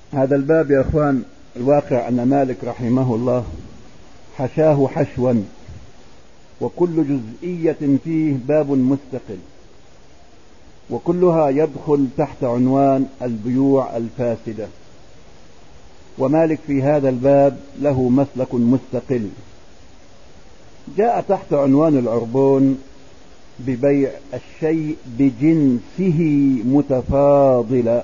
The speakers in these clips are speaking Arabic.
هذا الباب يا اخوان، الواقع ان مالك رحمه الله حشاه حشوا، وكل جزئية فيه باب مستقل، وكلها يدخل تحت عنوان البيوع الفاسدة. ومالك في هذا الباب له مسلك مستقل، جاء تحت عنوان العربون ببيع الشيء بجنسه متفاضلا.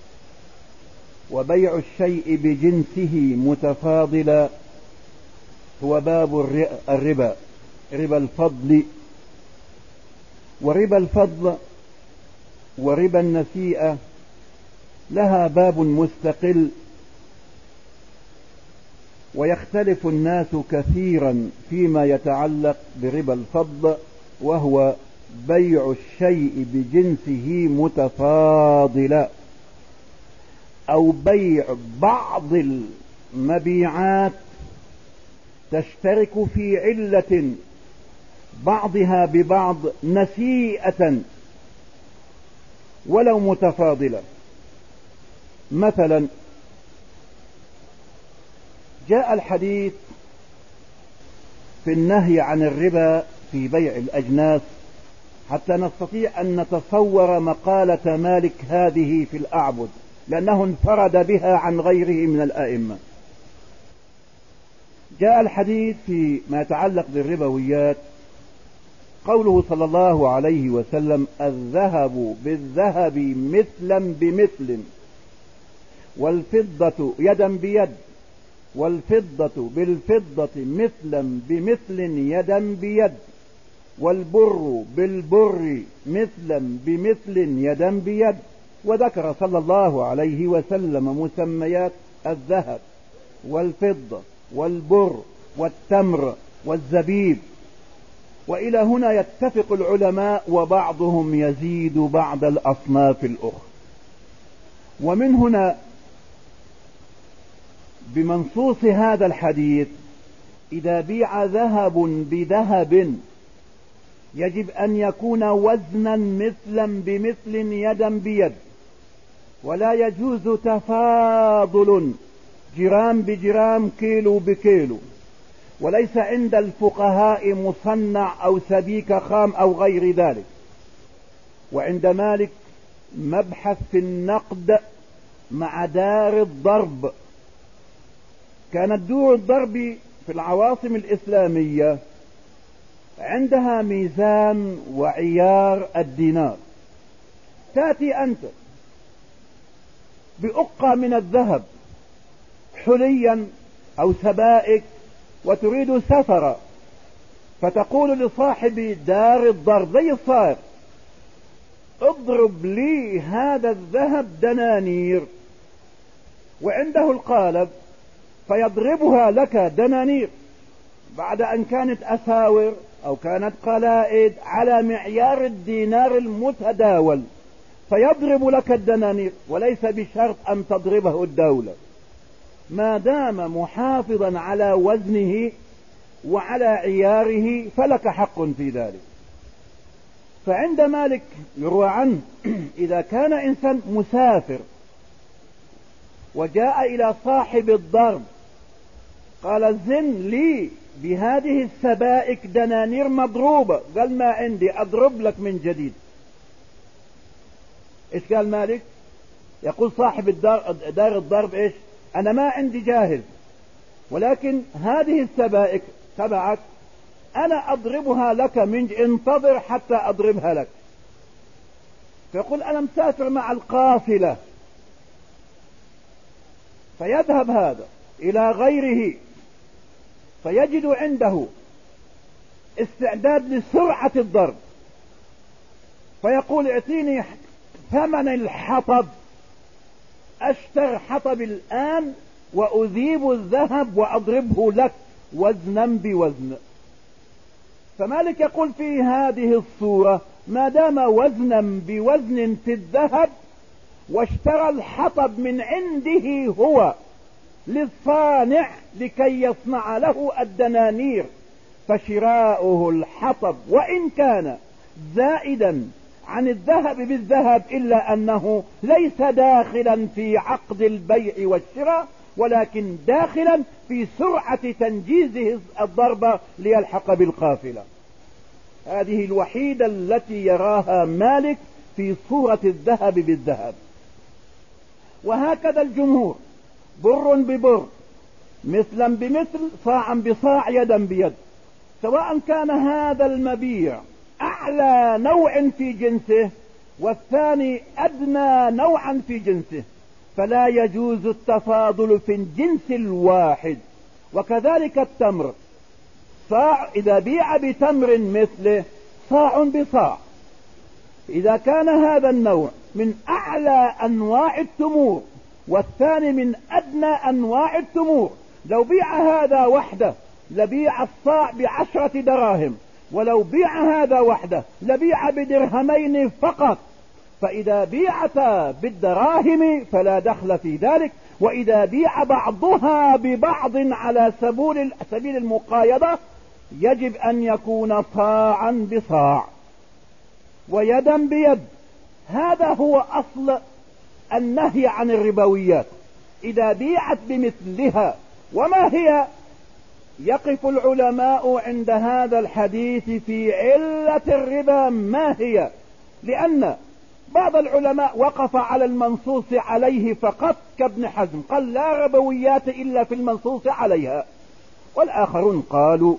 وبيع الشيء بجنسه متفاضلا هو باب الربا، ربا الفضل وربا الفضل وربا النسيئة، لها باب مستقل. ويختلف الناس كثيرا فيما يتعلق بربا الفضل، وهو بيع الشيء بجنسه متفاضلا، أو بيع بعض المبيعات تشترك في علة بعضها ببعض نسيئة ولو متفاضلة. مثلا جاء الحديث في النهي عن الربا في بيع الأجناس حتى نستطيع أن نتصور مقالة مالك هذه في الأعبد، لأنه انفرد بها عن غيره من الآئمة. جاء الحديث في ما يتعلق بالربويات قوله صلى الله عليه وسلم: الذهب بالذهب مثلا بمثل، والفضة يدا بيد، والفضة بالفضة مثلا بمثل يدا بيد، والبر بالبر مثلا بمثل يدا بيد. وذكر صلى الله عليه وسلم مسميات الذهب والفضة والبر والتمر والزبيب. وإلى هنا يتفق العلماء، وبعضهم يزيد بعض الأصناف الأخرى. ومن هنا بمنصوص هذا الحديث إذا بيع ذهب بذهب يجب أن يكون وزنا مثلا بمثل يدا بيد، ولا يجوز تفاضل جرام بجرام كيلو بكيلو. وليس عند الفقهاء مصنع أو سبيك خام أو غير ذلك. وعند مالك مبحث في النقد مع دار الضرب. كانت دور الضرب في العواصم الإسلامية عندها ميزان وعيار الدينار. تأتي أنت بأقة من الذهب حليا أو سبائك وتريد سفرا، فتقول لصاحب دار الضرب زي الصائغ: اضرب لي هذا الذهب دنانير، وعنده القالب فيضربها لك دنانير بعد أن كانت أساور أو كانت قلائد على معيار الدينار المتداول، فيضرب لك الدنانير، وليس بشرط أن تضربه الدولة ما دام محافظا على وزنه وعلى عياره، فلك حق في ذلك. فعند مالك يروى عنه إذا كان إنسان مسافر وجاء إلى صاحب الضرب قال: زن لي بهذه السبائك دنانير مضروبة، قال: ما عندي، أضرب لك من جديد. إيش قال مالك؟ يقول صاحب دار الضرب: إيش؟ أنا ما عندي جاهز، ولكن هذه السبائك تبعك أنا أضربها لك انتظر حتى أضربها لك. فيقول: أنا مسافر مع القافلة. فيذهب هذا إلى غيره فيجد عنده استعداد لسرعة الضرب، فيقول: اعطيني ثمن الحطب، اشتر حطب الآن وأذيب الذهب وأضربه لك وزنا بوزن. فمالك يقول في هذه الصورة ما دام وزنا بوزن في الذهب واشترى الحطب من عنده هو للصانع لكي يصنع له الدنانير، فشراؤه الحطب وإن كان زائدا عن الذهب بالذهب، إلا أنه ليس داخلا في عقد البيع والشراء، ولكن داخلا في سرعة تنجيزه الضربة ليلحق بالقافلة. هذه الوحيدة التي يراها مالك في صورة الذهب بالذهب. وهكذا الجمهور، بر ببر، مثلا بمثل، صاعا بصاع، يدا بيد، سواء كان هذا المبيع أعلى نوع في جنسه والثاني أدنى نوعا في جنسه، فلا يجوز التفاضل في الجنس الواحد. وكذلك التمر، صاع إذا بيع بتمر مثله صاع بصاع، إذا كان هذا النوع من أعلى أنواع التمور والثاني من أدنى أنواع التمور، لو بيع هذا وحده لبيع الصاع ب10 دراهم، ولو بيع هذا وحده لبيع ب2 فقط. فإذا بيعت بالدراهم فلا دخل في ذلك، وإذا بيع بعضها ببعض على سبيل المقايضة يجب أن يكون صاعا بصاع ويدا بيد. هذا هو أصل النهي عن الربويات. إذا بيعت بمثلها، وما هي؟ يقف العلماء عند هذا الحديث في علة الربا ما هي، لأن بعض العلماء وقف على المنصوص عليه فقط كابن حزم، قال لا ربويات إلا في المنصوص عليها. والآخرون قالوا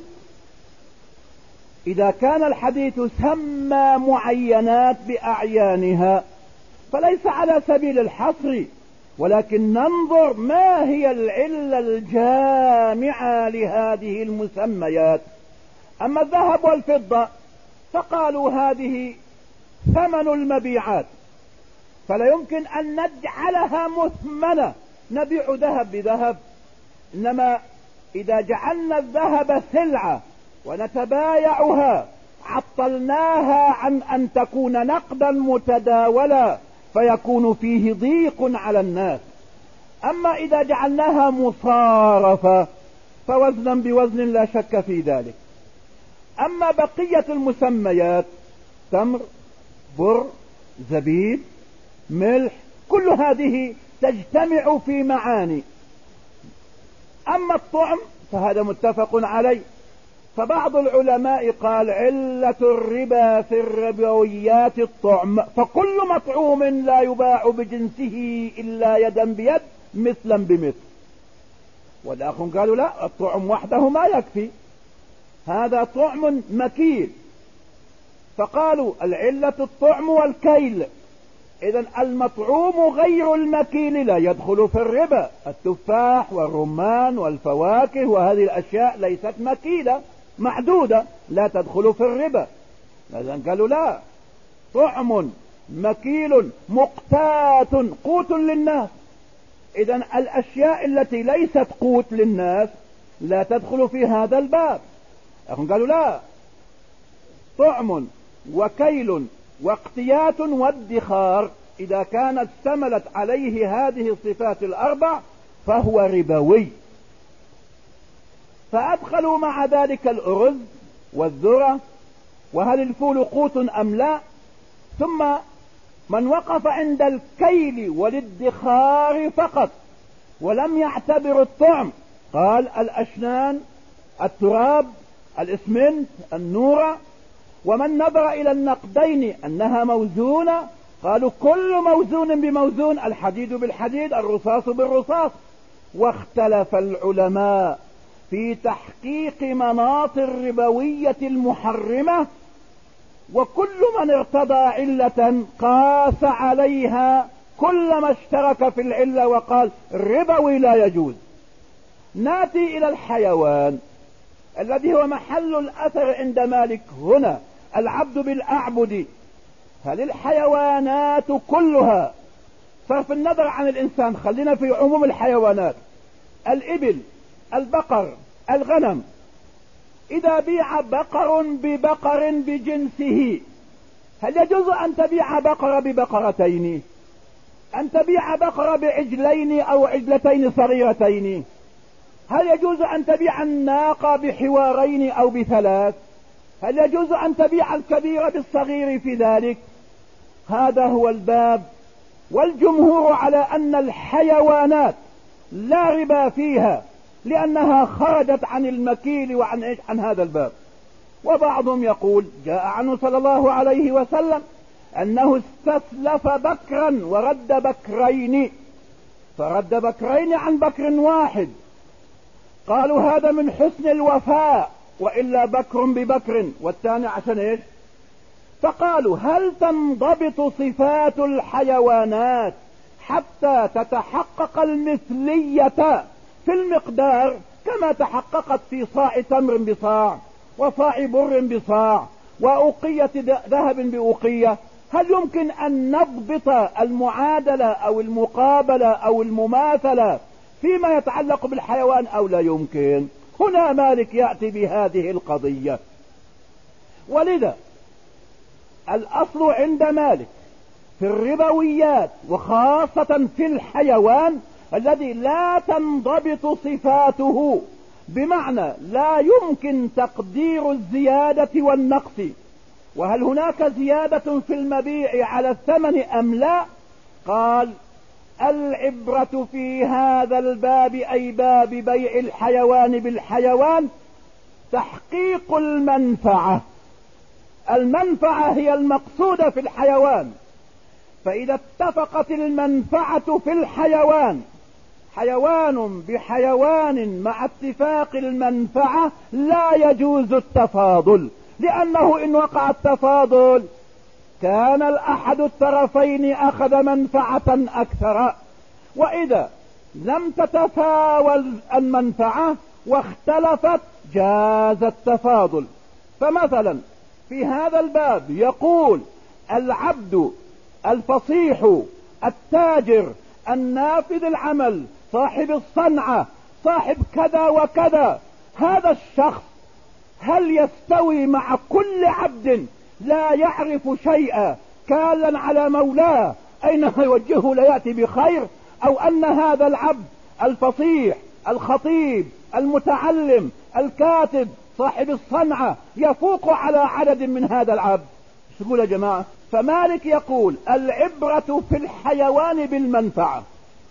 إذا كان الحديث سمى معينات بأعيانها فليس على سبيل الحصر، ولكن ننظر ما هي العلة الجامعة لهذه المسميات. أما الذهب والفضة فقالوا هذه ثمن المبيعات، فلا يمكن أن نجعلها مثمنة نبيع ذهب بذهب، إنما إذا جعلنا الذهب سلعة ونتبايعها عطلناها عن أن تكون نقدا متداولا فيكون فيه ضيق على الناس. أما إذا جعلناها مصارفة فوزنا بوزن لا شك في ذلك. أما بقية المسميات تمر، بر، زبيب، ملح، كل هذه تجتمع في معاني. أما الطعم فهذا متفق عليه، فبعض العلماء قال علة الربا في الربويات الطعم، فكل مطعوم لا يباع بجنسه إلا يدا بيد مثلا بمثل. والآخرون قالوا لا، الطعم وحده ما يكفي، هذا طعم مكيل، فقالوا العلة الطعم والكيل. إذن المطعوم غير المكيل لا يدخل في الربا، التفاح والرمان والفواكه وهذه الأشياء ليست مكيلة معدودة لا تدخل في الربا. إذن قالوا لا، طعم مكيل مقتات قوت للناس. إذن الأشياء التي ليست قوت للناس لا تدخل في هذا الباب. قالوا لا، طعم وكيل واقتيات وادخار، إذا كانت اشتملت عليه هذه الصفات الأربع فهو ربوي. فأدخلوا مع ذلك الأرز والذرة، وهل الفول قوت أم لا. ثم من وقف عند الكيل والادخار فقط ولم يعتبر الطعم قال الأشنان، التراب، الإسمنت، النورة. ومن نظر إلى النقدين أنها موزونة قالوا كل موزون بموزون، الحديد بالحديد، الرصاص بالرصاص. واختلف العلماء في تحقيق مناط الربوية المحرمة، وكل من ارتضى علة قاس عليها كل ما اشترك في العلة وقال الربوي لا يجوز. ناتي إلى الحيوان الذي هو محل الأثر عند مالك هنا، العبد بالأعبد. هل الحيوانات كلها، صرف النظر عن الإنسان، خلينا في عموم الحيوانات، الإبل، البقر، الغنم، إذا بيع بقر ببقر بجنسه هل يجوز أن تبيع بقرة ببقرتين؟ أن تبيع بقرة بعجلين أو عجلتين صغيرتين؟ هل يجوز أن تبيع الناقة بحوارين أو ب3؟ هل يجوز أن تبيع الكبير بالصغير في ذلك؟ هذا هو الباب. والجمهور على أن الحيوانات لا ربا فيها لأنها خرجت عن المكيل وعن عن هذا الباب. وبعضهم يقول جاء عنه صلى الله عليه وسلم أنه استسلف بكرا ورد بكرين، فرد بكرين عن بكر واحد. قالوا هذا من حسن الوفاء، وإلا بكر ببكر والثاني عشان ايش؟ فقالوا هل تنضبط صفات الحيوانات حتى تتحقق المثلية في المقدار كما تحققت في صاع تمر بصاع وصاع بر بصاع وأوقية ذهب بأوقية؟ هل يمكن أن نضبط المعادلة أو المقابلة أو المماثلة فيما يتعلق بالحيوان أو لا يمكن؟ هنا مالك يأتي بهذه القضية. ولذا الأصل عند مالك في الربويات وخاصة في الحيوان الذي لا تنضبط صفاته، بمعنى لا يمكن تقدير الزيادة والنقص، وهل هناك زيادة في المبيع على الثمن أم لا؟ قال العبرة في هذا الباب أي باب بيع الحيوان بالحيوان تحقيق المنفعة. المنفعة هي المقصودة في الحيوان، فإذا اتفقت المنفعة في الحيوان، حيوان بحيوان مع اتفاق المنفعة، لا يجوز التفاضل، لأنه إن وقع التفاضل كان الأحد الطرفين أخذ منفعة أكثر، وإذا لم تتفاول المنفعة واختلفت جاز التفاضل. فمثلا في هذا الباب يقول العبد الفصيح التاجر النافذ العمل صاحب الصنعة صاحب كذا وكذا، هذا الشخص هل يستوي مع كل عبد لا يعرف شيئا كالا على مولاه أينما يوجهه لا يأتي بخير، أو أن هذا العبد الفصيح الخطيب المتعلم الكاتب صاحب الصنعة يفوق على عدد من هذا العبد؟ ايش تقول يا جماعة؟ فمالك يقول العبرة في الحيوان بالمنفعة.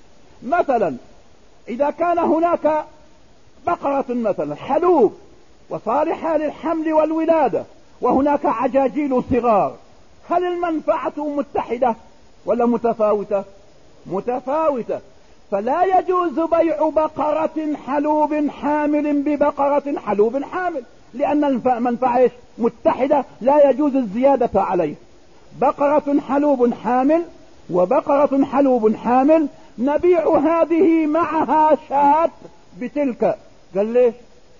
مثلا إذا كان هناك بقرة مثلا حلوب وصالحة للحمل والولادة وهناك عجاجيل صغار، هل المنفعة متحدة ولا متفاوتة؟ متفاوتة. فلا يجوز بيع بقرة حلوب حامل ببقرة حلوب حامل، لأن المنفعة متحدة لا يجوز الزيادة عليه. بقرة حلوب حامل وبقرة حلوب حامل نبيع هذه معها شاة بتلك، قال ليش؟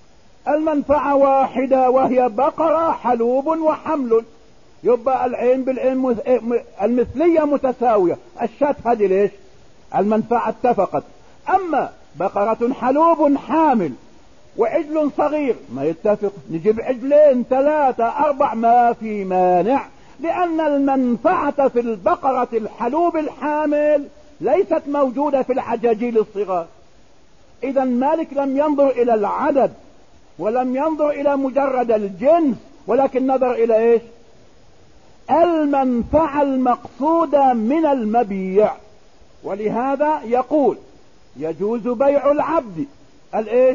المنفعة واحدة وهي بقرة حلوب وحمل، يبقى العين بالعين المثلية متساوية. الشاة هذه ليش؟ المنفعة اتفقت. أما بقرة حلوب حامل وعجل صغير ما يتفق، نجيب عجلين ثلاثة أربع ما في مانع، لأن المنفعة في البقرة الحلوب الحامل ليست موجودة في العجاجيل الصغار. إذا مالك لم ينظر إلى العدد ولم ينظر إلى مجرد الجنس، ولكن نظر إلى إيش؟ المنفعة المقصودة من المبيع. ولهذا يقول يجوز بيع العبد الإيش؟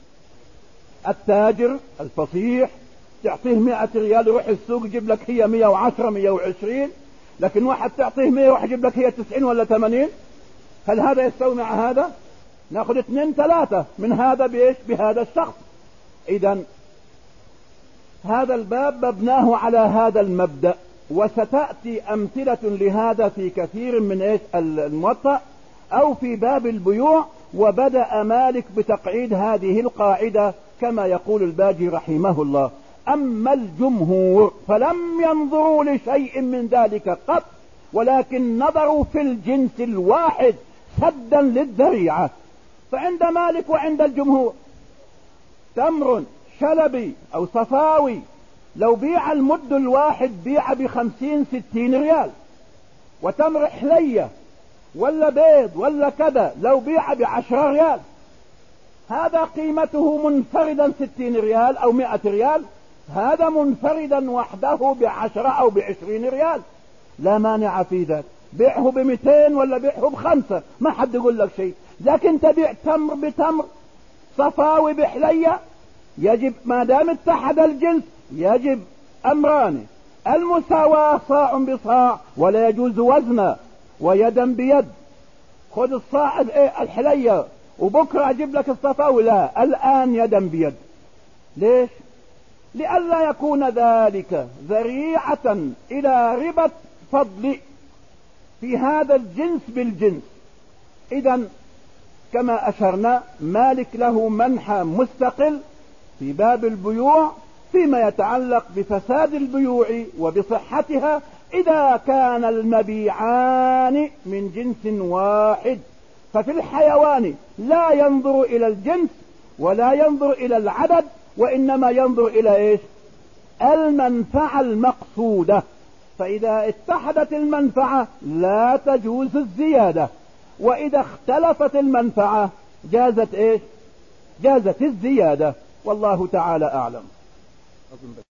التاجر الفصيح تعطيه 100 ريال يروح السوق يجيب لك هي 110 120، لكن واحد تعطيه 100 يروح يجيب لك هي 90 ولا 80. هل هذا يستوي مع هذا؟ ناخذ 2 3 من هذا بإيش؟ بهذا الشخص. إذن هذا الباب مبناه على هذا المبدأ، وستأتي أمثلة لهذا في كثير من إيش الموطأ أو في باب البيوع. وبدأ مالك بتقعيد هذه القاعدة كما يقول الباجي رحمه الله. أما الجمهور فلم ينظروا لشيء من ذلك قط، ولكن نظروا في الجنس الواحد سدا للذريعة. فعند مالك وعند الجمهور تمر شلبي أو صفاوي لو بيع المد الواحد بيع ب50 60 ريال، وتمر حلية ولا بيض ولا كذا لو بيع ب10 ريال، هذا قيمته منفردا 60 ريال أو 100 ريال، هذا منفردا وحده ب10 أو ب20 ريال. لا مانع في ذلك، بيعه ب200 ولا بيعه ب5 ما حد يقول لك شيء. لكن تبيع تمر بتمر، صفاوي بحلية، يجب ما دام اتحد الجنس يجب امران: المساواة صاع بصاع، ولا يجوز وزنا ويدا بيد. خذ الصاع الحلية وبكرة اجيب لك الصفاوي، لا، الان يدا بيد. ليش؟ لئلا يكون ذلك ذريعة الى ربا فضل في هذا الجنس بالجنس. اذا كما اشرنا مالك له منحى مستقل في باب البيوع فيما يتعلق بفساد البيوع وبصحتها اذا كان المبيعان من جنس واحد. ففي الحيوان لا ينظر الى الجنس ولا ينظر الى العدد، وانما ينظر الى ايش؟ المنفعة المقصودة. فاذا اتحدت المنفعة لا تجوز الزيادة، واذا اختلفت المنفعة جازت ايش؟ جازت الزيادة. والله تعالى اعلم.